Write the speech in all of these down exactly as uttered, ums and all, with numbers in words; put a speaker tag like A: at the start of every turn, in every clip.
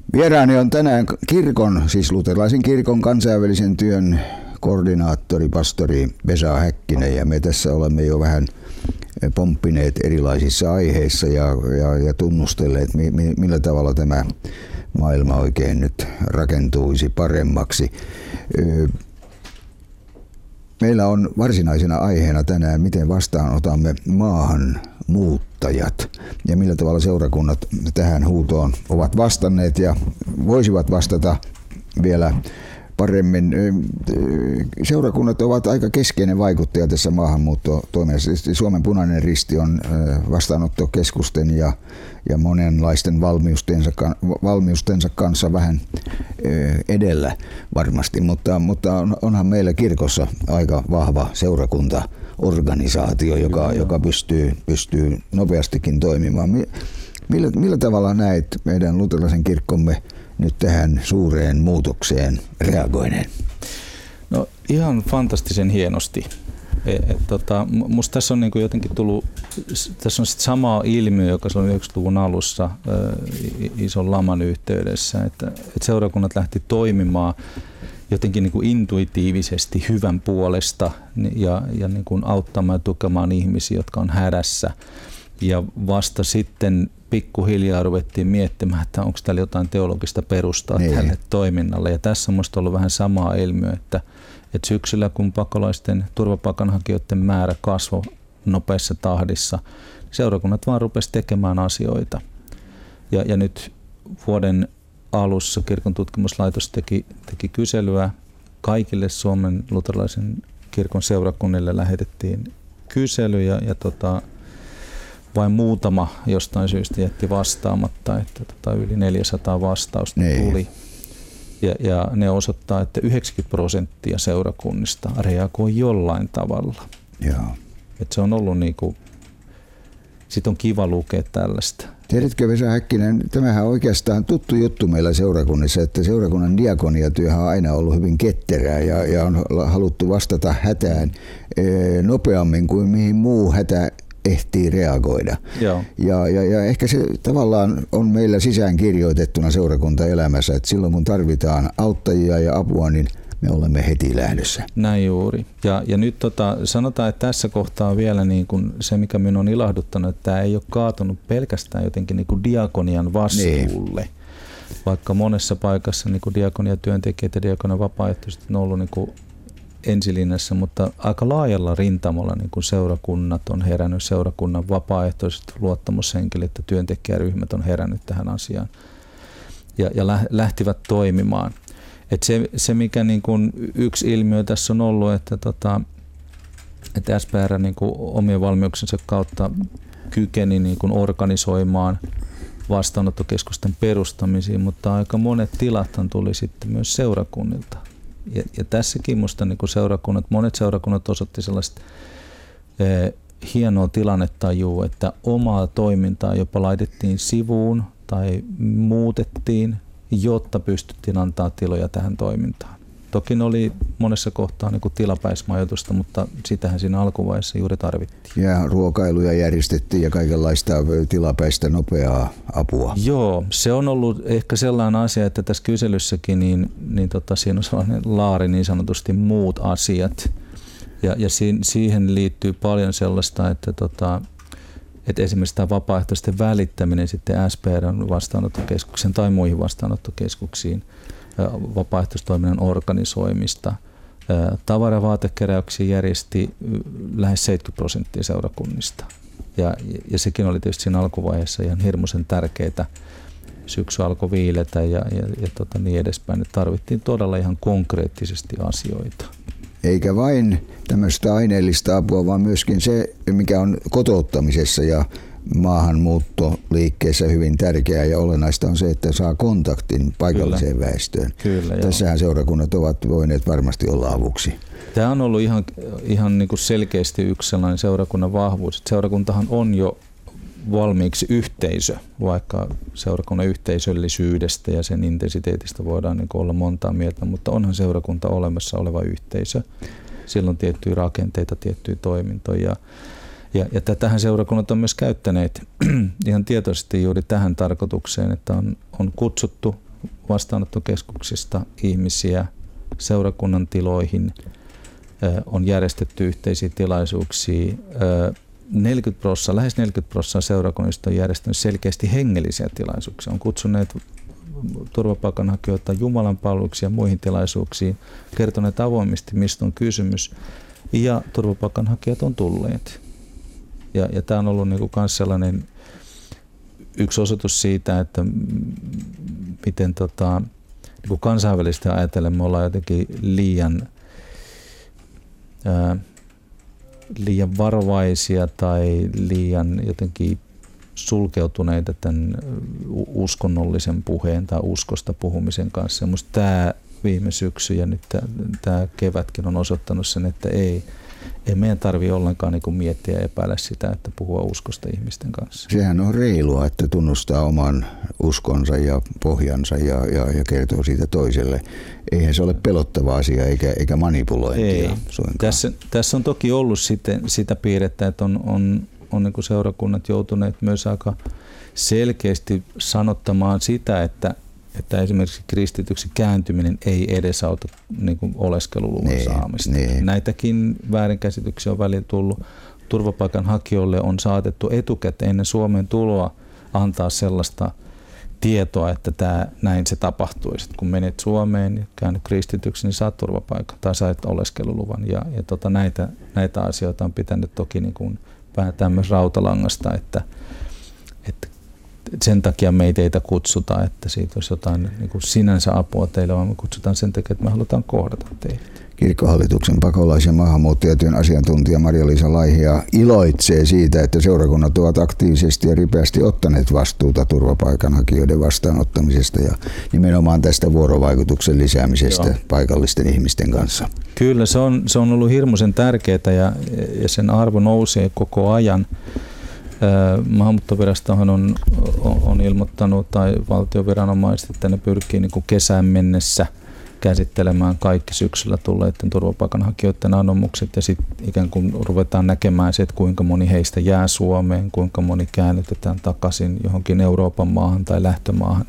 A: Vieraani on tänään kirkon, siis luterilaisen kirkon kansainvälisen työn koordinaattori, pastori Vesa Häkkinen, ja me tässä olemme jo vähän pomppineet erilaisissa aiheissa ja, ja, ja tunnustelleet, mi, mi, millä tavalla tämä maailma oikein nyt rakentuisi paremmaksi. Meillä on varsinaisena aiheena tänään, miten vastaanotamme maahanmuuttajat ja millä tavalla seurakunnat tähän huutoon ovat vastanneet ja voisivat vastata vielä paremmin. Seurakunnat ovat aika keskeinen vaikuttaja tässä maahanmuuttotoiminnassa. Suomen Punainen Risti on vastaanottokeskusten ja, ja monenlaisten valmiustensa, valmiustensa kanssa vähän edellä varmasti, mutta, mutta onhan meillä kirkossa aika vahva seurakuntaorganisaatio, joka, joka pystyy, pystyy nopeastikin toimimaan. Millä, millä tavalla näet meidän luterilaisen kirkkomme nyt tähän suureen muutokseen reagoineen?
B: No ihan fantastisen hienosti. Et, et, tota, musta tässä on niinku jotenkin tullut, tässä on sit sama ilmiö, joka se on yhdeksänkymmentäluvun alussa ä, ison laman yhteydessä, että et seurakunnat lähti toimimaan jotenkin niinku intuitiivisesti hyvän puolesta ja, ja niinku auttamaan ja tukemaan ihmisiä, jotka on hädässä. Ja vasta sitten pikkuhiljaa ruvettiin miettimään, että onko täällä jotain teologista perustaa niin tälle toiminnalle. Ja tässä on minusta ollut vähän samaa ilmiö, että, että syksyllä kun pakolaisten turvapaikanhakijoiden määrä kasvoi nopeassa tahdissa, seurakunnat vaan rupesivat tekemään asioita. Ja, ja nyt vuoden alussa Kirkon tutkimuslaitos teki, teki kyselyä. Kaikille Suomen luterilaisen kirkon seurakunnille lähetettiin kysely ja, ja tota, vain muutama jostain syystä jätti vastaamatta, että tota yli neljäsataa vastausta
A: niin
B: tuli. Ja, ja ne osoittaa, että yhdeksänkymmentä prosenttia seurakunnista reagoi jollain tavalla.
A: Joo.
B: Et se on ollut niinku, sit on kiva lukea tällaista.
A: Tiedätkö Vesa Häkkinen, tämähän on oikeastaan tuttu juttu meillä seurakunnissa, että seurakunnan diakoniatyöhän on aina ollut hyvin ketterää ja, ja on haluttu vastata hätään ee, nopeammin kuin mihin muu hätä ehtii reagoida.
B: Joo.
A: Ja, ja, ja ehkä se tavallaan on meillä sisään kirjoitettuna seurakuntaelämässä, että silloin kun tarvitaan auttajia ja apua, niin me olemme heti lähdössä.
B: Näin juuri. Ja, ja nyt tota, sanotaan, että tässä kohtaa vielä niin kuin se, mikä minun on ilahduttanut, että tämä ei ole kaatunut pelkästään jotenkin niin kuin diakonian vastuulle. Niin. Vaikka monessa paikassa niin kuin diakoniatyöntekijät ja diakonian vapaaehtoiset on ollut niin kuin ensilinjassa, mutta aika laajalla rintamalla niin kuin seurakunnat on herännyt, seurakunnan vapaaehtoiset luottamushenkilöt ja työntekijäryhmät on herännyt tähän asiaan ja, ja lähtivät toimimaan. Et se, se, mikä niin kuin yksi ilmiö tässä on ollut, että, tota, että S P R niin kuin omien valmiuksensa kautta kykeni niin kuin organisoimaan vastaanottokeskusten perustamisiin, mutta aika monet tilathan tuli sitten myös seurakunnilta. Ja, ja tässäkin minusta niin seurakunnat, monet seurakunnat osoitti sellaista eh, hienoa tilannetajua, että omaa toimintaa jopa laitettiin sivuun tai muutettiin, jotta pystyttiin antaa tiloja tähän toimintaan. Toki ne oli monessa kohtaa niin kuin tilapäismajoitusta, mutta sitähän siinä alkuvaiheessa juuri tarvittiin.
A: Ja ruokailuja järjestettiin ja kaikenlaista tilapäistä nopeaa apua.
B: Joo, se on ollut ehkä sellainen asia, että tässä kyselyssäkin niin, niin tota, siinä on sellainen laari niin sanotusti muut asiat. Ja, ja si, siihen liittyy paljon sellaista, että, tota, että esimerkiksi tämä vapaaehtoisten välittäminen sitten S P R:n vastaanottokeskuksen tai muihin vastaanottokeskuksiin, vapaaehtoistoiminnan organisoimista. Tavaravaatekeräyksiä järjesti lähes seitsemänkymmentä prosenttia seurakunnista. Ja, ja sekin oli tietysti siinä alkuvaiheessa ihan hirmuisen tärkeää. Syksy alkoi viiletä ja, ja, ja tota niin edespäin. Et tarvittiin todella ihan konkreettisesti asioita.
A: Eikä vain tämmöistä aineellista apua, vaan myöskin se, mikä on kotouttamisessa ja maahanmuuttoliikkeessä hyvin tärkeää ja olennaista on se, että saa kontaktin paikalliseen Kyllä. väestöön.
B: Kyllä,
A: Tässähän seurakunnat ovat voineet varmasti olla avuksi.
B: Tämä on ollut ihan, ihan niin kuin selkeästi yksi sellainen seurakunnan vahvuus. Seurakuntahan on jo valmiiksi yhteisö, vaikka seurakunnan yhteisöllisyydestä ja sen intensiteetistä voidaan niin kuin olla montaa mieltä, mutta onhan seurakunta olemassa oleva yhteisö. Sillä on tiettyjä rakenteita, tiettyjä toimintoja. Ja, ja tätähän seurakunnat on myös käyttäneet ihan tietoisesti juuri tähän tarkoitukseen, että on, on kutsuttu vastaanottokeskuksista ihmisiä seurakunnan tiloihin, on järjestetty yhteisiä tilaisuuksia. neljäkymmentä prosenttia, lähes neljäkymmentä prosenttia seurakunnista on järjestänyt selkeästi hengellisiä tilaisuuksia. On kutsuneet turvapaikanhakijoita jumalanpalveluksiin ja muihin tilaisuuksiin, kertoneet avoimesti, mistä on kysymys, ja turvapaikanhakijat on tulleet. Ja, ja tämä on ollut niinku kans sellainen yksi osoitus siitä, että miten tota, niinku kansainvälisesti ajatellen me ollaan jotenkin liian, ää, liian varovaisia tai liian jotenkin sulkeutuneita tämän uskonnollisen puheen tai uskosta puhumisen kanssa. Ja musta tämä viime syksy ja nyt tämä kevätkin on osoittanut sen, että ei, ei meidän tarvitse ollenkaan niin kuin miettiä ja epäillä sitä, että puhua uskosta ihmisten kanssa.
A: Sehän on reilua, että tunnustaa oman uskonsa ja pohjansa ja, ja, ja kertoo siitä toiselle. Eihän se ole pelottava asia eikä, eikä manipulointia. Ei.
B: Tässä, tässä on toki ollut sitten sitä piirrettä, että on, on, on niin kuin seurakunnat joutuneet myös aika selkeästi sanottamaan sitä, että että esimerkiksi kristityksi kääntyminen ei edesauta niin kuin oleskeluluvan nee, saamista. Nee. Näitäkin väärinkäsityksiä on välillä tullut. Turvapaikanhakijoille on saatettu etukäteen ennen Suomeen tuloa antaa sellaista tietoa, että tämä, näin se tapahtuisi. Kun menet Suomeen ja käännyt kristityksi, niin saat turvapaikan tai saat oleskeluluvan. Ja, ja tota, näitä, näitä asioita on pitänyt toki niin kuin päätää myös rautalangasta, että, että sen takia meitä ei kutsuta, että siitä olisi jotain niin kuin sinänsä apua teille, vaan me kutsutaan sen takia, että me halutaan kohdata teitä.
A: Kirkkohallituksen pakolais- ja maahanmuuttajatyön asiantuntija Maria-Liisa Laihia iloitsee siitä, että seurakunnat ovat aktiivisesti ja ripeästi ottaneet vastuuta turvapaikanhakijoiden vastaanottamisesta ja nimenomaan tästä vuorovaikutuksen lisäämisestä Joo. paikallisten ihmisten kanssa.
B: Kyllä, se on, se on ollut hirmuisen tärkeää ja, ja sen arvo nousee koko ajan. Maahanmuuttovirastohan on, on ilmoittanut tai valtioviranomaiset, että ne pyrkii niin kuin kesään mennessä käsittelemään kaikki syksyllä tulleiden turvapaikanhakijoiden anomukset ja sitten ikään kuin ruvetaan näkemään se, että kuinka moni heistä jää Suomeen, kuinka moni käännytetään takaisin johonkin Euroopan maahan tai lähtömaahan.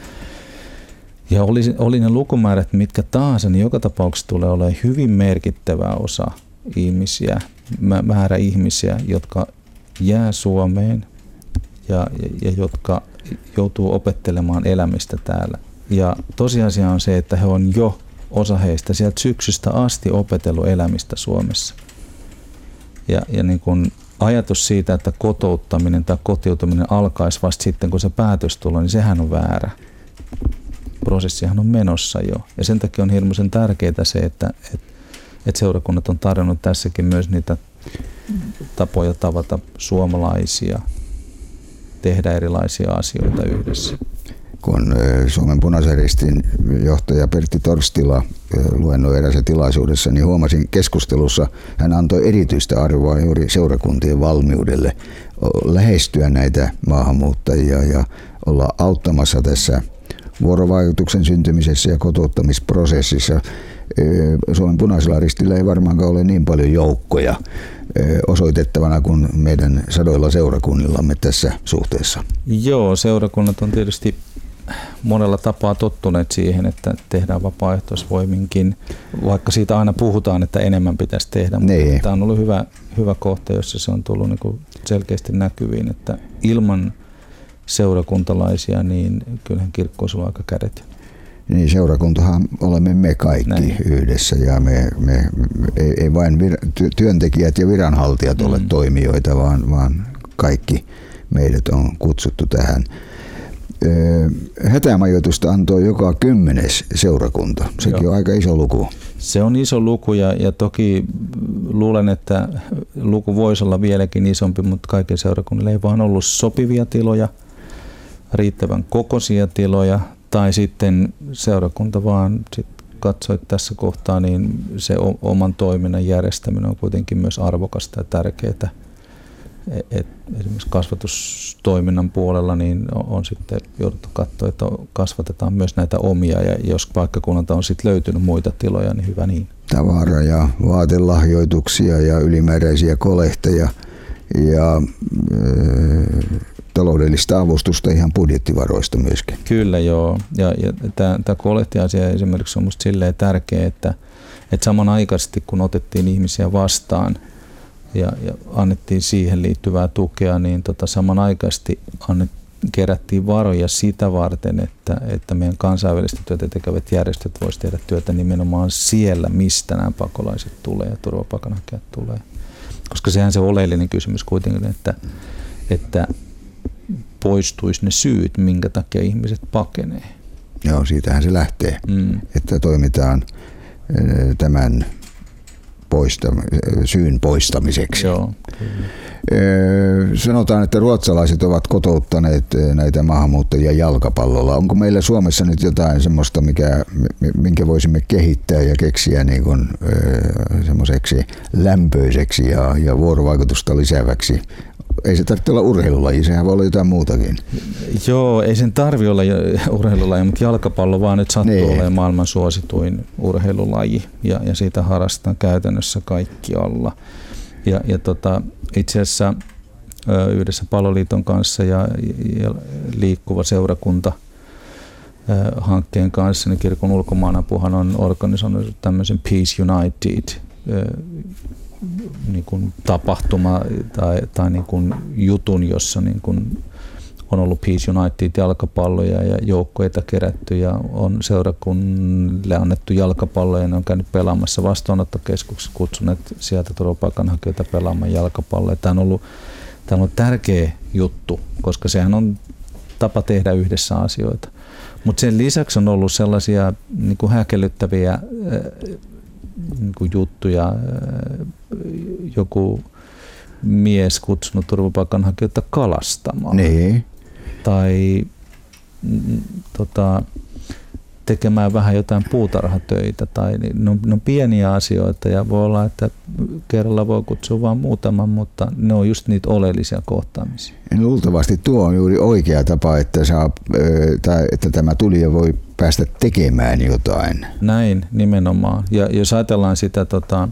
B: Ja oli, oli ne lukumäärät mitkä tahansa, niin joka tapauksessa tulee olemaan hyvin merkittävä osa ihmisiä, määrä ihmisiä, jotka jää Suomeen ja, ja, ja jotka joutuu opettelemaan elämistä täällä. Ja tosiasia on se, että he on jo osa heistä sieltä syksystä asti opetellut elämistä Suomessa. Ja, ja niin kun ajatus siitä, että kotouttaminen tai kotiutuminen alkaisi vasta sitten, kun se päätös tulee, niin sehän on väärä. Prosessihan on menossa jo. Ja sen takia on hirmuisen tärkeää se, että, että, että seurakunnat on tarjonnut tässäkin myös niitä tapoja tavata suomalaisia, tehdä erilaisia asioita yhdessä.
A: Kun Suomen Punaisen Ristin johtaja Pertti Torstila luennoi erässä tilaisuudessa, niin huomasin keskustelussa, hän antoi erityistä arvoa juuri seurakuntien valmiudelle lähestyä näitä maahanmuuttajia ja olla auttamassa tässä vuorovaikutuksen syntymisessä ja kotouttamisprosessissa. Suomen Punaisella Ristillä ei varmaankaan ole niin paljon joukkoja osoitettavana kuin meidän sadoilla seurakunnillamme tässä suhteessa.
B: Joo, seurakunnat on tietysti monella tapaa tottuneet siihen, että tehdään vapaaehtoisvoiminkin, vaikka siitä aina puhutaan, että enemmän pitäisi tehdä. Mutta tämä on ollut hyvä, hyvä kohta, jossa se on tullut niin kuin selkeästi näkyviin, että ilman seurakuntalaisia, niin kyllähän kirkko on aika kädet.
A: Niin, seurakuntahan olemme me kaikki Näin. yhdessä ja me, me, ei, ei vain vir, työntekijät ja viranhaltijat mm. ole toimijoita, vaan, vaan kaikki meidät on kutsuttu tähän. Hätämajoitusta antoi joka kymmenes seurakunta. Sekin Joo. on aika iso luku.
B: Se on iso luku ja, ja toki luulen, että luku voisi olla vieläkin isompi, mutta kaikilla seurakunnilla ei vaan ollut sopivia tiloja, riittävän kokoisia tiloja tai sitten seurakunta vaan sit katsoi tässä kohtaa, niin se oman toiminnan järjestäminen on kuitenkin myös arvokasta ja tärkeää. Et esimerkiksi kasvatustoiminnan puolella niin on sitten jouduttu katsoa, että kasvatetaan myös näitä omia ja jos paikkakunnalta on sitten löytynyt muita tiloja, niin hyvä niin.
A: Tavara- ja vaatelahjoituksia ja ylimääräisiä kolehteja ja taloudellista avustusta ihan budjettivaroista myöskin.
B: Kyllä joo, ja, ja tämä kolehtiasia esimerkiksi on musta silleen tärkeä, että, että samanaikaisesti kun otettiin ihmisiä vastaan ja, ja annettiin siihen liittyvää tukea, niin tota, samanaikaisesti annet, kerättiin varoja sitä varten, että, että meidän kansainvälistä työtä tekevät järjestöt voisivat tehdä työtä nimenomaan siellä, mistä nämä pakolaiset tulee ja turvapaikanhakijat tulee. Koska sehän se oleellinen kysymys kuitenkin, että, että poistuisi ne syyt, minkä takia ihmiset pakenee.
A: Joo, siitähän se lähtee, mm. että toimitaan tämän poistam- syyn poistamiseksi.
B: Joo.
A: Sanotaan, että ruotsalaiset ovat kotouttaneet näitä maahanmuuttajia jalkapallolla. Onko meillä Suomessa nyt jotain semmoista, mikä, minkä voisimme kehittää ja keksiä niin kuin, semmoiseksi lämpöiseksi ja, ja vuorovaikutusta lisääväksi? Ei se tarvitse olla urheilulaji, sehän voi olla jotain muutakin.
B: Joo, ei sen tarvitse olla urheilulaji, mutta jalkapallo vaan nyt sattuu niin olemaan maailman suosituin urheilulaji ja, ja siitä harrastetaan käytännössä kaikkialla. Ja, ja tota, itse asiassa yhdessä Palloliiton kanssa ja, ja Liikkuva seurakunta hankkeen kanssa, niin kirkon ulkomaanapuhan on organisoinut tämmöisen Peace United niin kuin tapahtuma tai, tai niin kuin jutun, jossa niin kuin on ollut Peace United jalkapalloja ja joukkoita kerätty ja on seurakunnille annettu jalkapalloja ja ne on käynyt pelaamassa vastaanottokeskuksessa, kutsuneet sieltä turvapaikanhakijoita pelaamaan jalkapalloja. Tämä on ollut, tämä on ollut tärkeä juttu, koska sehän on tapa tehdä yhdessä asioita. Mutta sen lisäksi on ollut sellaisia niin kuin häkellyttäviä niin kuin juttuja, joku mies kutsunut turvapaikanhakijoita kalastamaan.
A: Niin.
B: Tai mm, tota, tekemään vähän jotain puutarhatöitä. Tai, ne, on, ne on pieniä asioita ja voi olla, että kerralla voi kutsua vain muutaman, mutta ne on just niitä oleellisia kohtaamisia.
A: Luultavasti tuo on juuri oikea tapa, että, saa, tai, että tämä tulija voi päästä tekemään jotain.
B: Näin, nimenomaan. Ja jos ajatellaan sitä tota,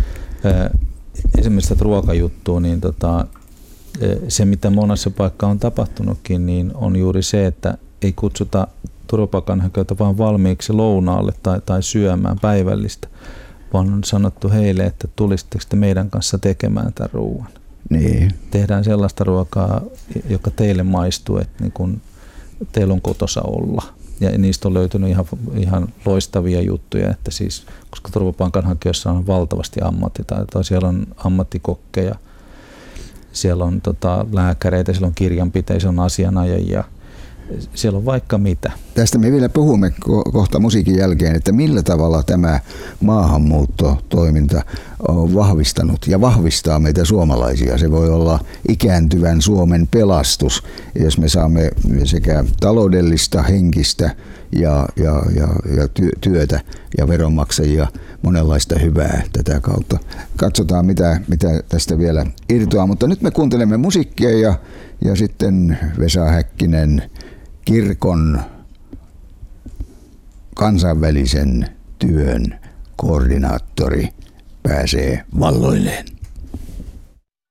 B: esimerkiksi tätä ruokajuttua, niin tota, se mitä monessa paikkaa on tapahtunutkin, niin on juuri se, että ei kutsuta turvapaikanhakijoita vaan valmiiksi lounaalle tai, tai syömään päivällistä, vaan on sanottu heille, että tulisitteko te meidän kanssa tekemään tämän ruoan.
A: Niin.
B: Tehdään sellaista ruokaa, joka teille maistuu, että niin kun teillä on kotossa olla. Ja niistä on löytynyt ihan, ihan loistavia juttuja, että siis, koska turvapaikanhakijoissa on valtavasti ammattitaitoa, siellä on ammattikokkeja, siellä on tota, lääkäreitä, siellä on kirjanpitäjiä, siellä on asianajajia, siellä on vaikka mitä.
A: Tästä me vielä puhumme ko- kohta musiikin jälkeen, että millä tavalla tämä maahanmuuttotoiminta on vahvistanut ja vahvistaa meitä suomalaisia. Se voi olla ikääntyvän Suomen pelastus, jos me saamme sekä taloudellista, henkistä ja, ja, ja, ja työtä ja veronmaksajia, monenlaista hyvää tätä kautta. Katsotaan, mitä, mitä tästä vielä irtoaa, mutta nyt me kuuntelemme musiikkia ja, ja sitten Vesa Häkkinen, kirkon kansainvälisen työn koordinaattori, pääsee valloilleen.